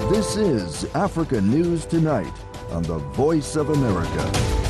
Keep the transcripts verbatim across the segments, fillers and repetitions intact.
This is Africa News Tonight on the Voice of America.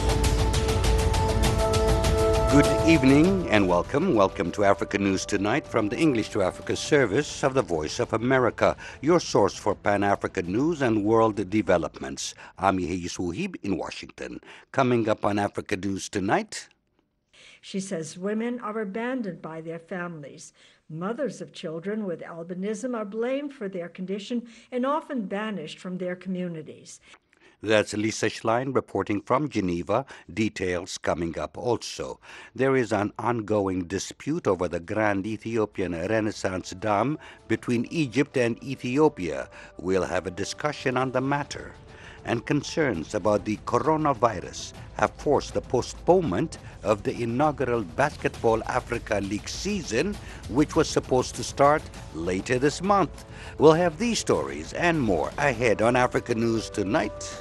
Good evening and welcome. Welcome to Africa News Tonight from the English to Africa service of the Voice of America, your source for Pan-African news and world developments. I'm Yehiyus Wuhib in Washington. Coming up on Africa News Tonight. She says women are abandoned by their families. Mothers of children with albinism are blamed for their condition and often banished from their communities. That's Lisa Schlein reporting from Geneva. Details coming up also. There is an ongoing dispute over the Grand Ethiopian Renaissance Dam between Egypt and Ethiopia. We'll have a discussion on the matter. And concerns about the coronavirus have forced the postponement of the inaugural Basketball Africa League season, which was supposed to start later this month. We'll have these stories and more ahead on Africa News Tonight.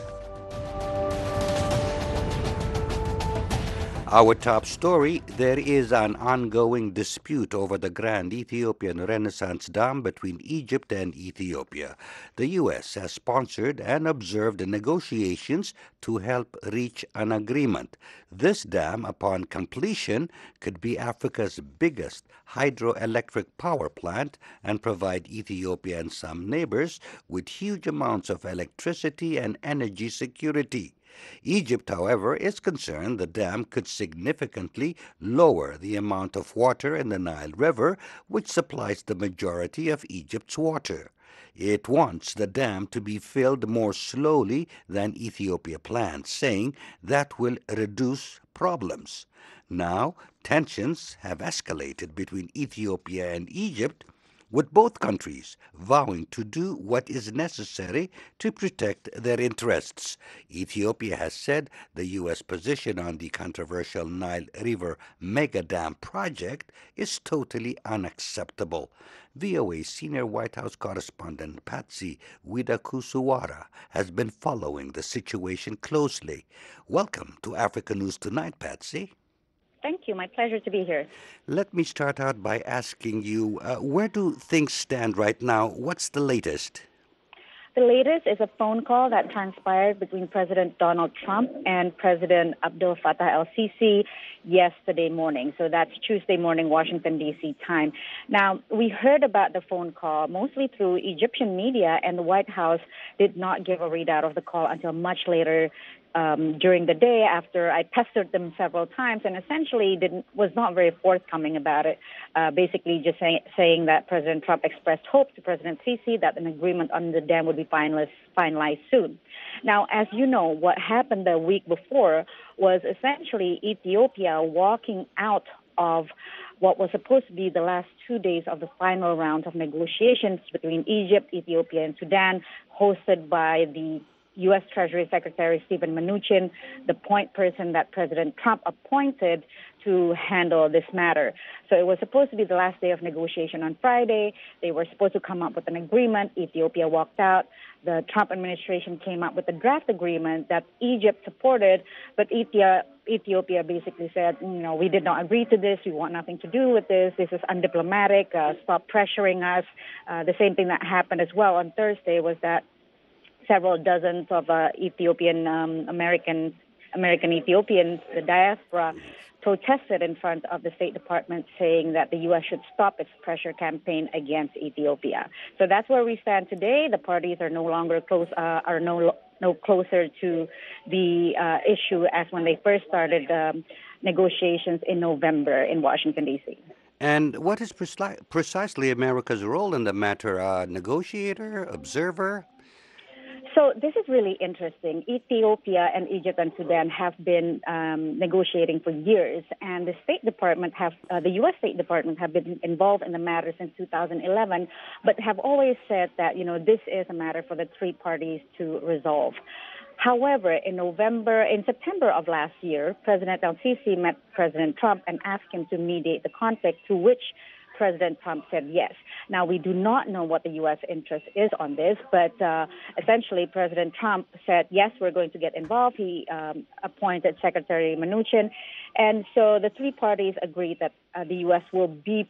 Our top story, there is an ongoing dispute over the Grand Ethiopian Renaissance Dam between Egypt and Ethiopia. The U S has sponsored and observed the negotiations to help reach an agreement. This dam, upon completion, could be Africa's biggest hydroelectric power plant and provide Ethiopia and some neighbors with huge amounts of electricity and energy security. Egypt, however, is concerned the dam could significantly lower the amount of water in the Nile River, which supplies the majority of Egypt's water. It wants the dam to be filled more slowly than Ethiopia plans, saying that will reduce problems. Now, tensions have escalated between Ethiopia and Egypt, with both countries vowing to do what is necessary to protect their interests. Ethiopia has said the U S position on the controversial Nile River mega dam project is totally unacceptable. V O A senior White House correspondent Patsy Widakuswara has been following the situation closely. Welcome to Africa News Tonight, Patsy. Thank you. My pleasure to be here. Let me start out by asking you, uh, where do things stand right now? What's the latest? The latest is a phone call that transpired between President Donald Trump and President Abdel Fattah el-Sisi yesterday morning. So that's Tuesday morning, Washington, D C time. Now, we heard about the phone call mostly through Egyptian media, and the White House did not give a readout of the call until much later Um, during the day after I pestered them several times, and essentially didn't was not very forthcoming about it, uh, basically just say, saying that President Trump expressed hope to President Sisi that an agreement on the dam would be finalized, finalized soon. Now, as you know, what happened the week before was essentially Ethiopia walking out of what was supposed to be the last two days of the final round of negotiations between Egypt, Ethiopia, and Sudan, hosted by the U S Treasury Secretary Steven Mnuchin, the point person that President Trump appointed to handle this matter. So it was supposed to be the last day of negotiation on Friday. They were supposed to come up with an agreement. Ethiopia walked out. The Trump administration came up with a draft agreement that Egypt supported, but Ethiopia, Ethiopia basically said, you know, we did not agree to this. We want nothing to do with this. This is undiplomatic. Uh, stop pressuring us. Uh, the same thing that happened as well on Thursday was that several dozens of uh, Ethiopian um, American American Ethiopians, the diaspora, protested in front of the State Department, saying that the U S should stop its pressure campaign against Ethiopia. So that's where we stand today. The parties are no longer close, uh, are no no closer to the uh, issue as when they first started um, negotiations in November in Washington, D C. And what is preci- precisely America's role in the matter? Uh, negotiator, observer? So this is really interesting. Ethiopia and Egypt and Sudan have been um, negotiating for years, and the State Department have, uh, the U S State Department have been involved in the matter since two thousand eleven, but have always said that, you know, this is a matter for the three parties to resolve. However, in November, in September of last year, President el-Sisi met President Trump and asked him to mediate the conflict, to which President Trump said yes. Now, we do not know what the U S interest is on this, but uh, essentially President Trump said, yes, we're going to get involved. He um, appointed Secretary Mnuchin. And so the three parties agreed that uh, the U S will be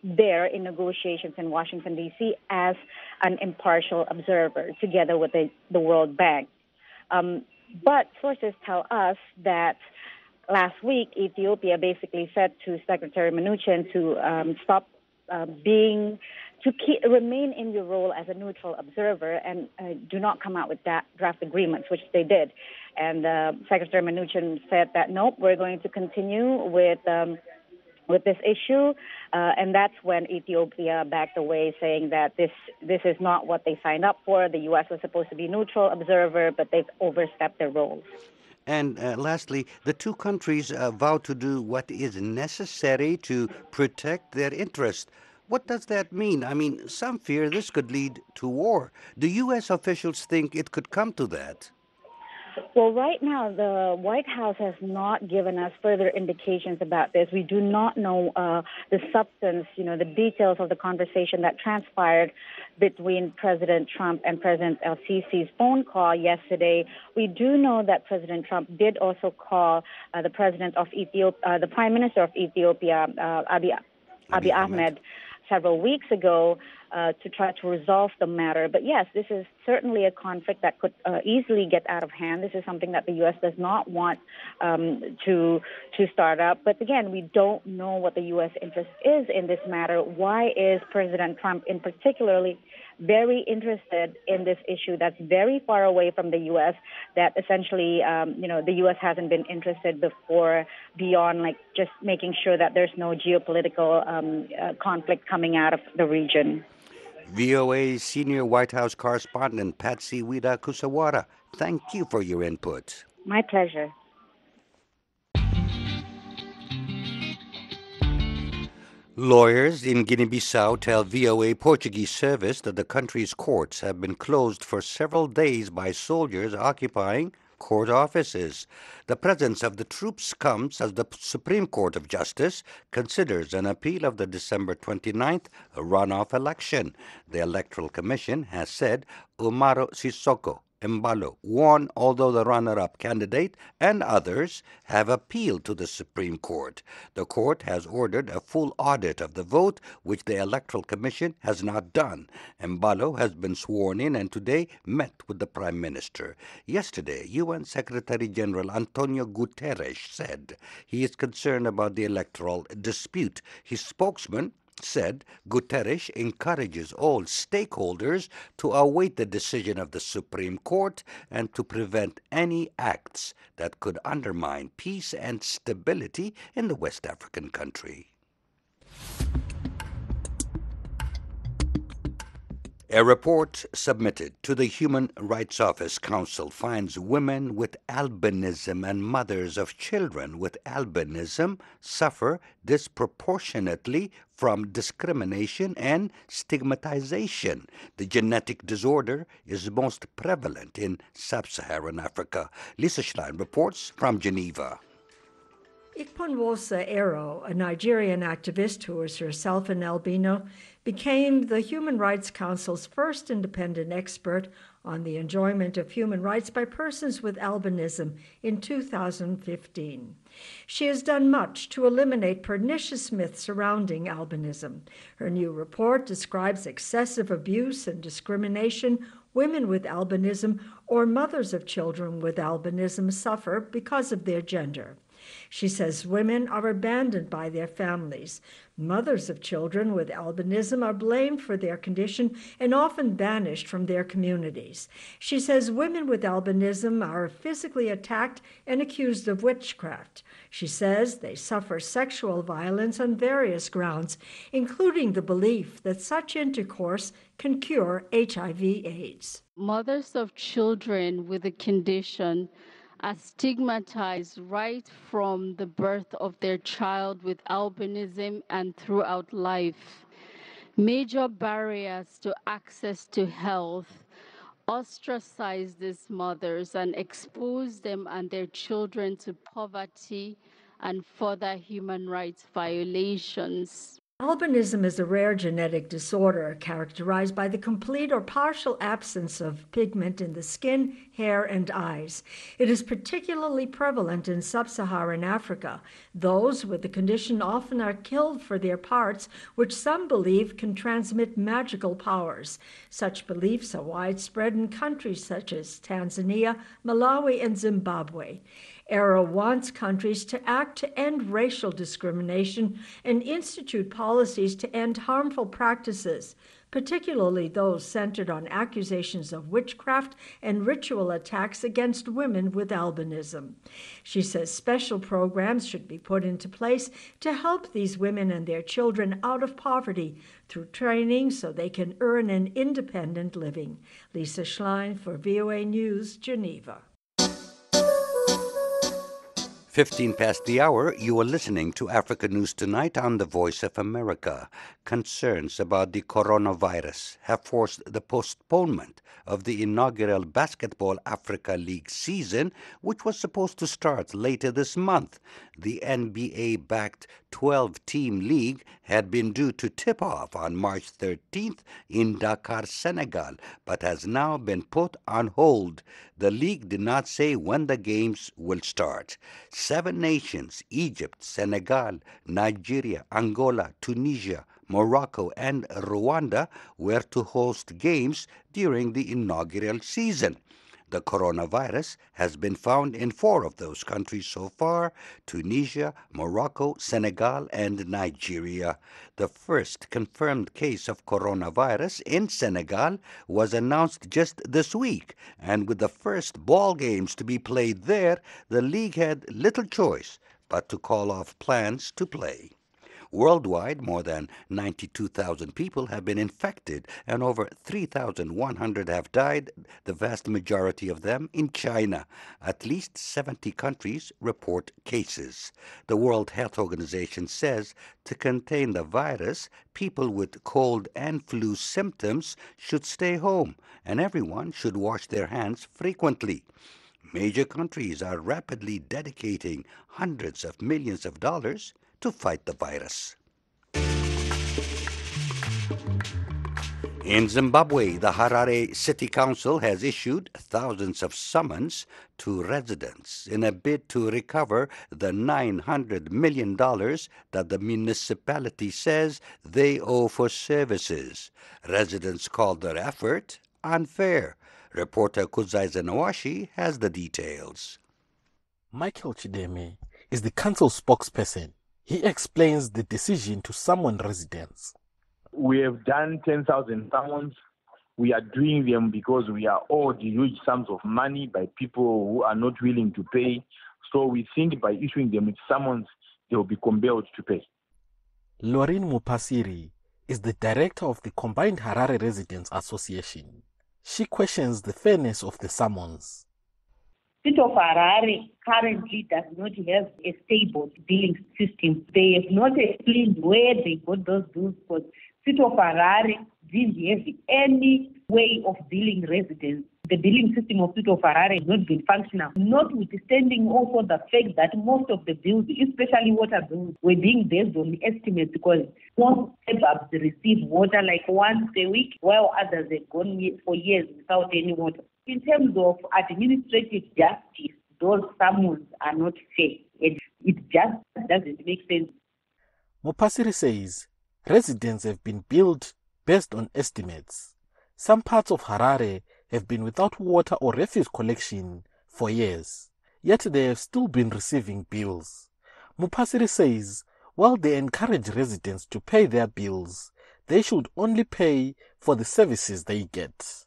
there in negotiations in Washington, D C as an impartial observer together with the, the World Bank. Um, but sources tell us that last week, Ethiopia basically said to Secretary Mnuchin to um, stop uh, being, to keep, remain in your role as a neutral observer and uh, do not come out with that draft agreements, which they did. And uh, Secretary Mnuchin said that, nope, we're going to continue with um, with this issue, uh, and that's when Ethiopia backed away, saying that this this is not what they signed up for. The U S was supposed to be neutral observer, but they've overstepped their roles. And uh, lastly, the two countries uh, vow to do what is necessary to protect their interest. What does that mean? I mean, some fear this could lead to war. Do U S officials think it could come to that? Well, right now, the White House has not given us further indications about this. We do not know uh, the substance, you know, the details of the conversation that transpired between President Trump and President El-Sisi's phone call yesterday. We do know that President Trump did also call uh, the president of Ethiopia, uh, the Prime Minister of Ethiopia, uh, Abiy, Abiy Ahmed, several weeks ago uh, to try to resolve the matter. But yes, this is certainly a conflict that could uh, easily get out of hand. This is something that the U S does not want um, to to start up. But again, we don't know what the U S interest is in this matter. Why is President Trump in particularly very interested in this issue that's very far away from the U S, that essentially, um, you know, the U S hasn't been interested before beyond like just making sure that there's no geopolitical um, uh, conflict coming out of the region. V O A's senior White House correspondent Patsy Widakuswara, thank you for your input. My pleasure. Lawyers in Guinea-Bissau tell V O A Portuguese service that the country's courts have been closed for several days by soldiers occupying court offices. The presence of the troops comes as the Supreme Court of Justice considers an appeal of the December twenty-ninth runoff election. The Electoral Commission has said Umaro Sissoco Embalo won, although the runner-up candidate and others have appealed to the Supreme Court. The court has ordered a full audit of the vote, which the Electoral Commission has not done. Embalo has been sworn in and today met with the Prime Minister. Yesterday, U N Secretary General Antonio Guterres said he is concerned about the electoral dispute. His spokesman said Guterres encourages all stakeholders to await the decision of the Supreme Court and to prevent any acts that could undermine peace and stability in the West African country. A report submitted to the Human Rights Office Council finds women with albinism and mothers of children with albinism suffer disproportionately from discrimination and stigmatization. The genetic disorder is most prevalent in sub-Saharan Africa. Lisa Schlein reports from Geneva. Ikponwosa Ero, a Nigerian activist who is herself an albino, became the Human Rights Council's first independent expert on the enjoyment of human rights by persons with albinism in two thousand fifteen. She has done much to eliminate pernicious myths surrounding albinism. Her new report describes excessive abuse and discrimination women with albinism or mothers of children with albinism suffer because of their gender. She says women are abandoned by their families. Mothers of children with albinism are blamed for their condition and often banished from their communities. She says women with albinism are physically attacked and accused of witchcraft. She says they suffer sexual violence on various grounds, including the belief that such intercourse can cure H I V AIDS. Mothers of children with the condition are stigmatized right from the birth of their child with albinism and throughout life. Major barriers to access to health ostracize these mothers and expose them and their children to poverty and further human rights violations. Albinism is a rare genetic disorder characterized by the complete or partial absence of pigment in the skin, hair, and eyes. It is particularly prevalent in sub-Saharan Africa. Those with the condition often are killed for their parts, which some believe can transmit magical powers. Such beliefs are widespread in countries such as Tanzania, Malawi, and Zimbabwe. ERA wants countries to act to end racial discrimination and institute policies to end harmful practices, particularly those centered on accusations of witchcraft and ritual attacks against women with albinism. She says special programs should be put into place to help these women and their children out of poverty through training so they can earn an independent living. Lisa Schlein for V O A News, Geneva. fifteen past the hour, you are listening to Africa News Tonight on the Voice of America. Concerns about the coronavirus have forced the postponement of the inaugural Basketball Africa League season, which was supposed to start later this month. The N B A-backed twelve-team league had been due to tip off on March thirteenth in Dakar, Senegal, but has now been put on hold. The league did not say when the games will start. Seven nations, Egypt, Senegal, Nigeria, Angola, Tunisia, Morocco, and Rwanda, were to host games during the inaugural season. The coronavirus has been found in four of those countries so far: Tunisia, Morocco, Senegal, and Nigeria. The first confirmed case of coronavirus in Senegal was announced just this week, and with the first ball games to be played there, the league had little choice but to call off plans to play. Worldwide, more than ninety-two thousand people have been infected and over three thousand one hundred have died, the vast majority of them in China. At least seventy countries report cases. The World Health Organization says to contain the virus, people with cold and flu symptoms should stay home, and everyone should wash their hands frequently. Major countries are rapidly dedicating hundreds of millions of dollars to fight the virus. In Zimbabwe, the Harare City Council has issued thousands of summons to residents in a bid to recover the nine hundred million dollars that the municipality says they owe for services. Residents called their effort unfair. Reporter Kuzai Zenawashi has the details. Michael Chideme is the council spokesperson. He explains the decision to summon residents. We have done ten thousand summons. We are doing them because we are owed huge sums of money by people who are not willing to pay. So we think by issuing them with summons, they will be compelled to pay. Lauren Mupasiri is the director of the Combined Harare Residents Association. She questions the fairness of the summons. City of Harare currently does not have a stable billing system. They have not explained where they got those bills, because City of Harare didn't have any way of billing residents. The billing system of City of Harare has not been functional, notwithstanding also the fact that most of the bills, especially water bills, were being based on estimates, because most suburbs receive water like once a week, while others have gone for years without any water. In terms of administrative justice, those summons are not fair. It, it just doesn't make sense. Mupasiri says residents have been billed based on estimates. Some parts of Harare have been without water or refuse collection for years, yet they have still been receiving bills. Mupasiri says while they encourage residents to pay their bills, they should only pay for the services they get.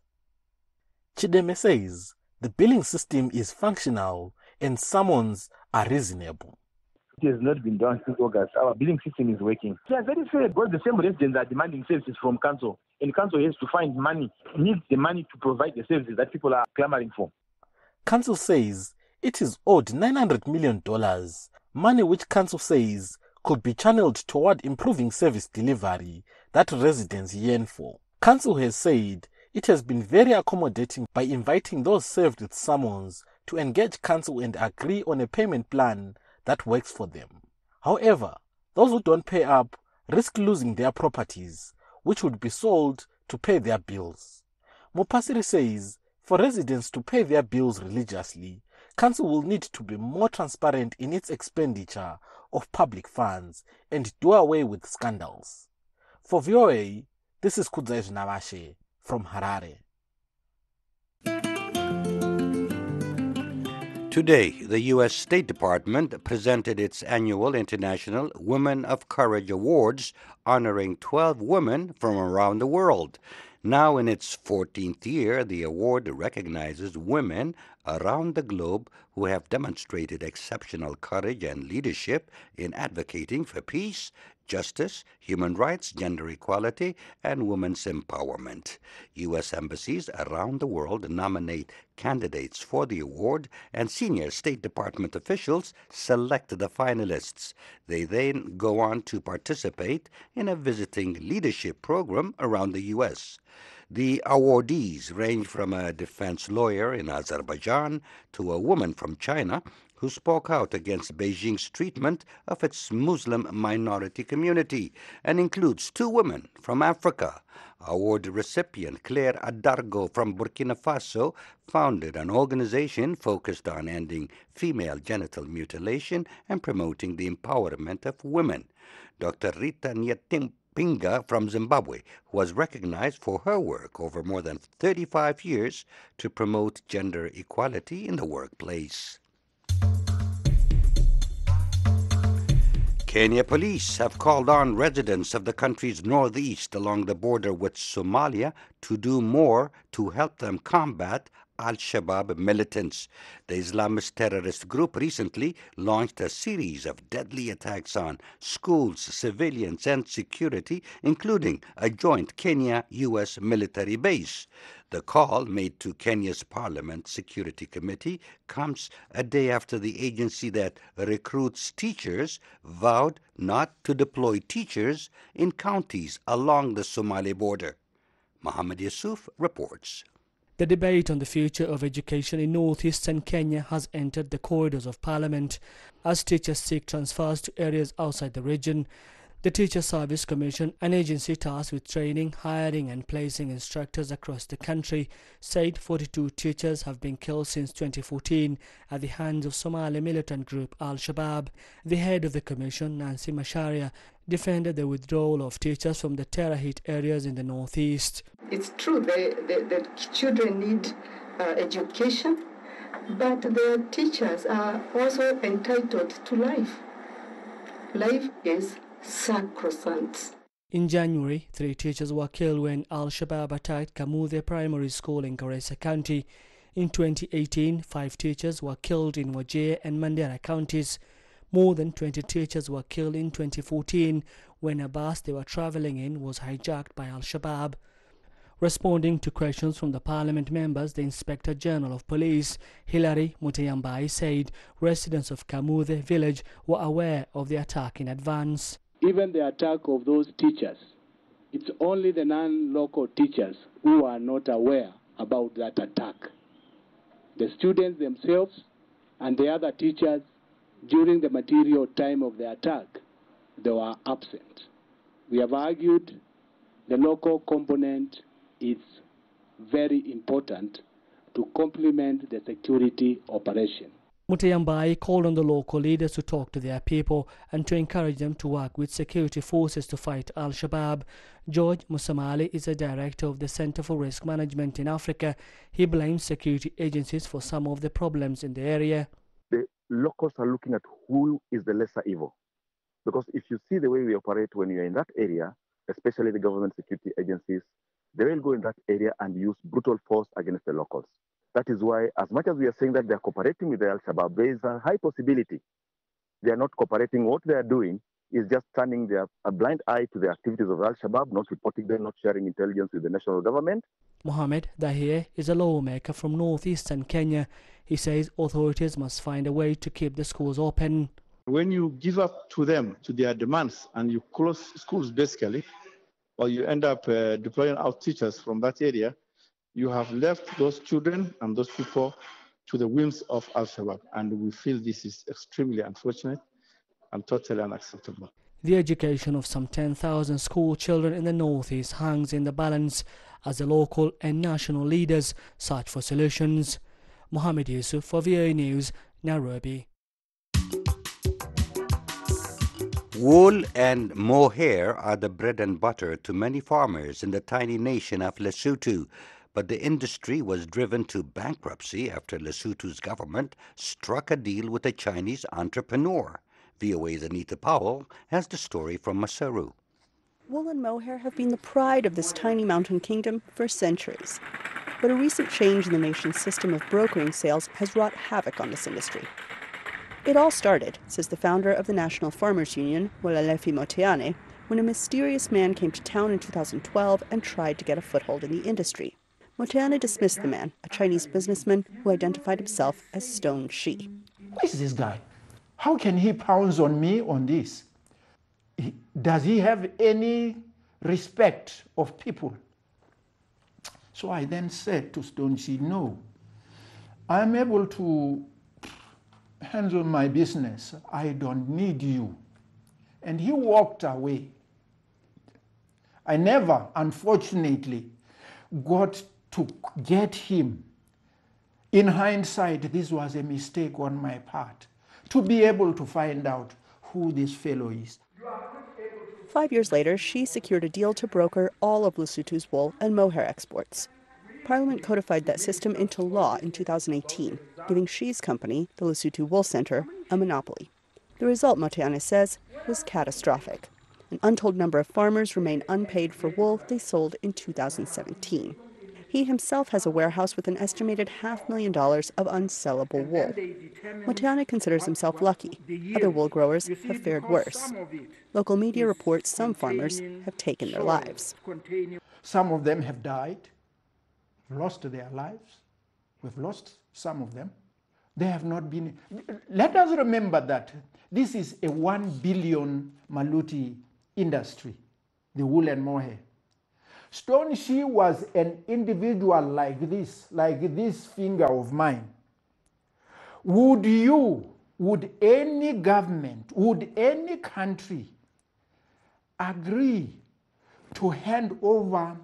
Chideme says the billing system is functional and summons are reasonable. It has not been done since August. Our billing system is working. They are very fair because the same residents are demanding services from council, and council has to find money, needs the money to provide the services that people are clamoring for. Council says it is owed nine hundred million dollars, money which council says could be channeled toward improving service delivery that residents yearn for. Council has said it has been very accommodating by inviting those served with summons to engage council and agree on a payment plan that works for them. However, those who don't pay up risk losing their properties, which would be sold to pay their bills. Mupasiri says for residents to pay their bills religiously, council will need to be more transparent in its expenditure of public funds and do away with scandals. For V O A, this is Kudzai Navashe from Harare. Today, the U S State Department presented its annual International Women of Courage Awards, honoring twelve women from around the world. Now in its fourteenth year, the award recognizes women around the globe who have demonstrated exceptional courage and leadership in advocating for peace, justice, human rights, gender equality, and women's empowerment. U S embassies around the world nominate candidates for the award, and senior State Department officials select the finalists. They then go on to participate in a visiting leadership program around the U S. The awardees range from a defense lawyer in Azerbaijan to a woman from China who spoke out against Beijing's treatment of its Muslim minority community, and includes two women from Africa. Award recipient Claire Adargo from Burkina Faso founded an organization focused on ending female genital mutilation and promoting the empowerment of women. Doctor Rita Nyetim Pinga from Zimbabwe was recognized for her work over more than thirty-five years to promote gender equality in the workplace. Kenya police have called on residents of the country's northeast along the border with Somalia to do more to help them combat Al-Shabaab militants. The Islamist terrorist group recently launched a series of deadly attacks on schools, civilians, and security, including a joint Kenya-U S military base. The call made to Kenya's Parliament Security Committee comes a day after the agency that recruits teachers vowed not to deploy teachers in counties along the Somali border. Mohammed Yusuf reports. The debate on the future of education in northeastern Kenya has entered the corridors of Parliament as teachers seek transfers to areas outside the region. The Teacher Service Commission, an agency tasked with training, hiring and placing instructors across the country, said forty-two teachers have been killed since twenty fourteen at the hands of Somali militant group Al-Shabaab. The head of the commission, Nancy Macharia, defended the withdrawal of teachers from the terror-hit areas in the northeast. It's true, the, the, the children need uh, education, but the teachers are also entitled to life. Life is sacrosanct. In January, three teachers were killed when Al-Shabaab attacked Kamuthe Primary School in Garissa County. In twenty eighteen, five teachers were killed in Wajir and Mandera counties. More than twenty teachers were killed in twenty fourteen when a bus they were traveling in was hijacked by Al-Shabaab. Responding to questions from the Parliament members, the Inspector General of Police, Hilary Muteyambai, said residents of Kamuthe village were aware of the attack in advance. Even the attack of those teachers, it's only the non-local teachers who are not aware about that attack. The students themselves and the other teachers, during the material time of the attack, they were absent. We have argued the local component is very important to complement the security operation. Muteyambai called on the local leaders to talk to their people and to encourage them to work with security forces to fight Al-Shabaab. George Musamali is a director of the Center for Risk Management in Africa. He blames security agencies for some of the problems in the area. The locals are looking at who is the lesser evil. Because if you see the way we operate when you're in that area, especially the government security agencies, they will go in that area and use brutal force against the locals. That is why, as much as we are saying that they are cooperating with the Al-Shabaab, there is a high possibility they are not cooperating. What they are doing is just turning their a blind eye to the activities of Al-Shabaab, not reporting them, not sharing intelligence with the national government. Mohammed Dahir is a lawmaker from northeastern Kenya. He says authorities must find a way to keep the schools open. When you give up to them, to their demands, and you close schools basically, or you end up uh, deploying out teachers from that area, you have left those children and those people to the whims of Al-Shabaab. And we feel this is extremely unfortunate and totally unacceptable. The education of some ten thousand school children in the northeast hangs in the balance as the local and national leaders search for solutions. Mohammed Yusuf for V O A News, Nairobi. Wool and mohair are the bread and butter to many farmers in the tiny nation of Lesotho, but the industry was driven to bankruptcy after Lesotho's government struck a deal with a Chinese entrepreneur. V O A's Anita Powell has the story from Maseru. Wool and mohair have been the pride of this tiny mountain kingdom for centuries. But a recent change in the nation's system of brokering sales has wrought havoc on this industry. It all started, says the founder of the National Farmers Union, Wolalefi Moteane, when a mysterious man came to town in two thousand twelve and tried to get a foothold in the industry. Moteane dismissed the man, a Chinese businessman who identified himself as Stone Shi. Who is this guy? How can he pounce on me on this? He, does he have any respect of people? So I then said to Stone Shi, no, I'm able to handle my business. I don't need you. And he walked away. I never, unfortunately, got to get him. In hindsight, this was a mistake on my part, to be able to find out who this fellow is. Five years later, she secured a deal to broker all of Lesotho's wool and mohair exports. Parliament codified that system into law in two thousand eighteen, giving Shi's company, the Lesotho Wool Centre, a monopoly. The result, Moteane says, was catastrophic. An untold number of farmers remain unpaid for wool they sold in two thousand seventeen. He himself has a warehouse with an estimated half million dollars of unsellable wool. Moteane considers himself lucky. Other wool growers have fared worse. Local media reports some farmers have taken their lives. Some of them have died, lost their lives. We've lost some of them. They have not been. Let us remember that this is a one billion Maluti industry, the wool and mohair. Stone Shi was an individual like this, like this finger of mine. Would you, would any government, would any country agree to hand over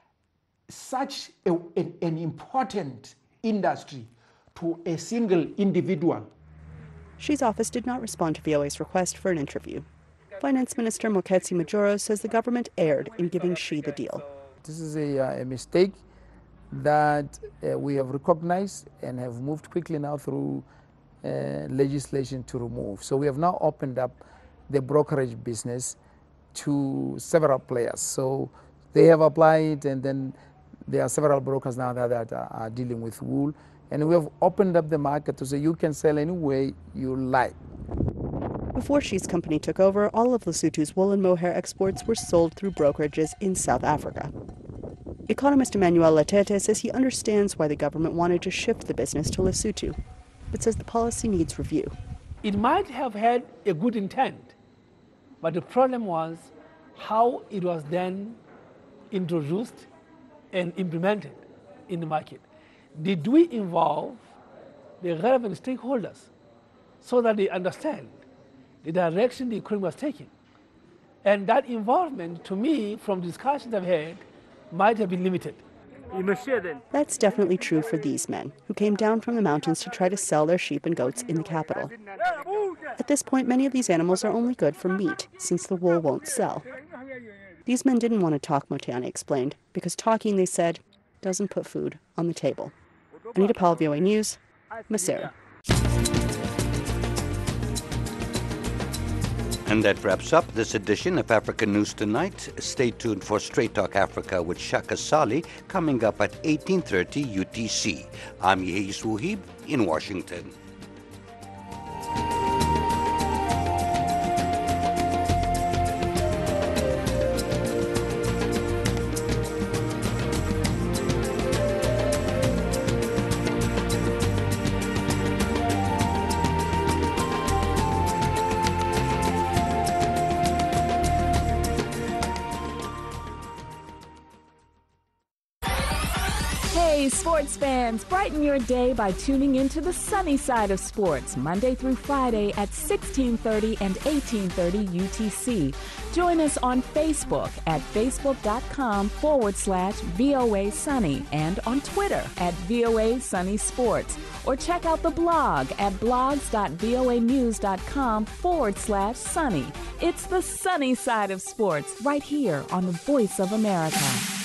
such a, an, an important industry to a single individual? Shi's office did not respond to V O A's request for an interview. Finance Minister Moketsi Majoro says the government erred in giving Shi the deal. This is a, a mistake that uh, we have recognized and have moved quickly now through uh, legislation to remove. So we have now opened up the brokerage business to several players. So they have applied, and then there are several brokers now that, that are, are dealing with wool. And we have opened up the market to say you can sell any way you like. Before Shi's company took over, all of Lesotho's wool and mohair exports were sold through brokerages in South Africa. Economist Emmanuel Latete says he understands why the government wanted to shift the business to Lesotho, but says the policy needs review. It might have had a good intent, but the problem was how it was then introduced and implemented in the market. Did we involve the relevant stakeholders so that they understand the direction the economy was taking? And that involvement, to me, from discussions I've had, might have been limited. That's definitely true for these men, who came down from the mountains to try to sell their sheep and goats in the capital. At this point, many of these animals are only good for meat, since the wool won't sell. These men didn't want to talk, Moteane explained, because talking, they said, doesn't put food on the table. Anita Powell, V O A News, Maseru. And that wraps up this edition of Africa News Tonight. Stay tuned for Straight Talk Africa with Shaka Sali coming up at eighteen thirty U T C. I'm Yeis Wuhib in Washington. Hey, sports fans, brighten your day by tuning into the sunny side of sports, Monday through Friday at sixteen thirty and eighteen thirty U T C. Join us on Facebook at facebook.com forward slash VOA Sunny and on Twitter at VOA Sunny Sports. Or check out the blog at blogs.voanews.com forward slash sunny. It's the sunny side of sports right here on the Voice of America.